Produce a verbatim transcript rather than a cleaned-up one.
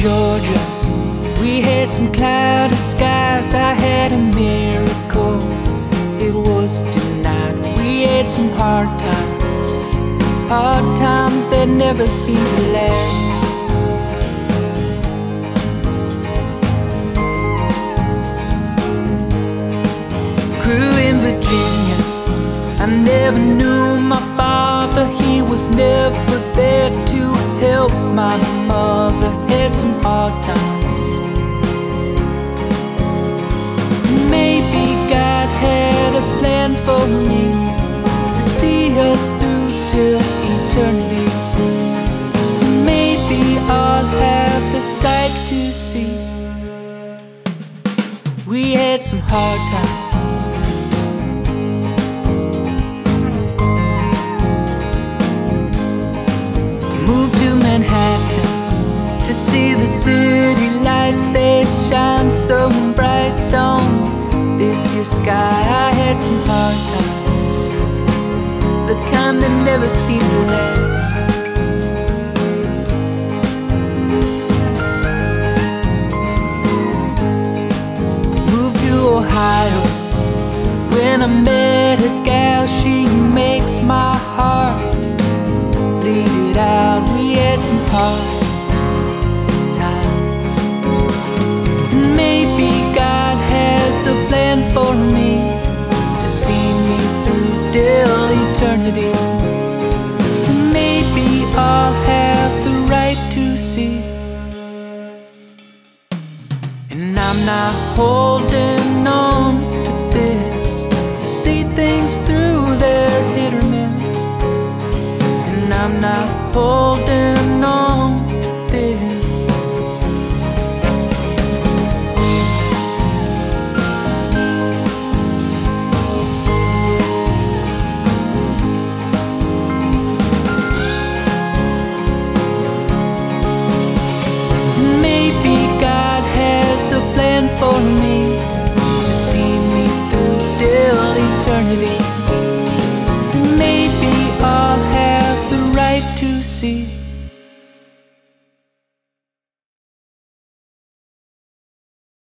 Georgia, we had some cloudy skies. I had a miracle, it was tonight. We had some hard times, hard times that never seem to last. Grew in Virginia, I never knew my father. He was never there to help my mother. Had some hard times. Maybe God had a plan for me to see us through till eternity. Maybe I'll have the sight to see. We had some hard times. Moved to Manhattan to see the city lights. They shine so bright on this here sky. I had some hard times, the kind that never seem to last. Moved to Ohio when I met a gal. She makes my heart bleed it out. We had some hard times. Maybe God has a plan for me to see me through till eternity. Maybe I'll have the right to see. And I'm not holding on to this to see things through their hit or miss. I'm not holding